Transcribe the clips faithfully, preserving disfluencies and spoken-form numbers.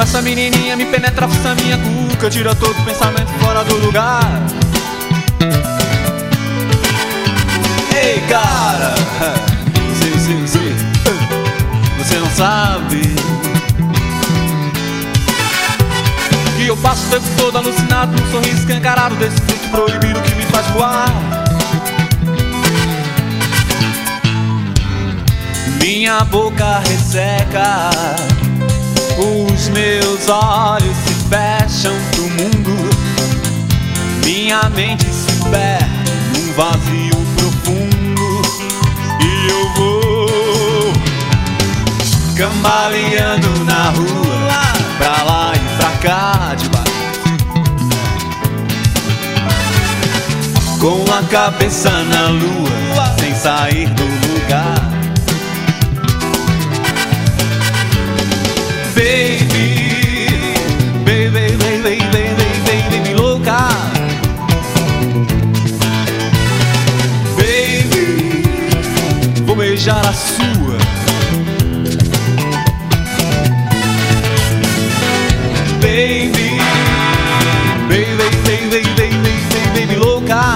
Essa menininha me penetra, força minha cuca, tira todo pensamento fora do lugar. Ei, cara, você, você, você, você não sabe que eu passo o tempo todo alucinado num sorriso escancarado desse fruto proibido que me faz voar. Minha boca resseca, os meus olhos se fecham pro mundo, minha mente se perde num vazio profundo, e eu vou cambaleando na rua, pra lá e pra cá debaixo, com a cabeça na lua, sem sair do lugar. Baby, baby, baby, baby, baby, baby, louca. Baby, vou beijar a sua. Baby, baby, baby, baby, baby, baby, louca.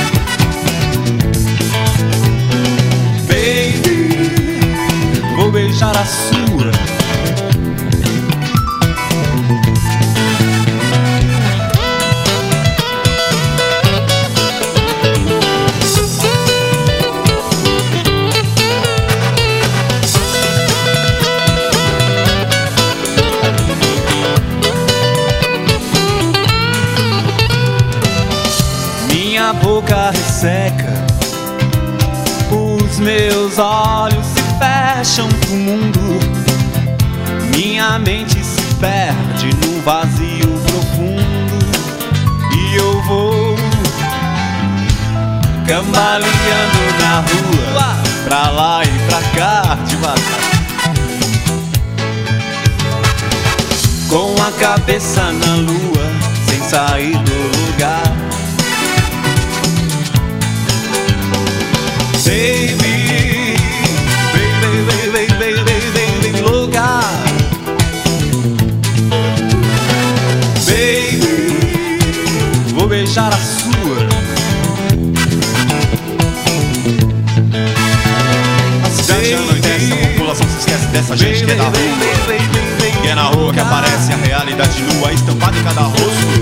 Baby, vou beijar a sua. Minha boca resseca, os meus olhos se fecham pro mundo, minha mente se perde num vazio profundo, e eu vou cambaleando na rua, pra lá e pra cá devagar, com a cabeça na lua, sem sair do lugar. Baby, baby, baby, baby, baby, baby, louca. Baby, vou beijar a sua. A cidade já anoitece, a população se esquece dessa gente que é da rua, que é na rua que aparece a realidade nua, estampada em cada rosto.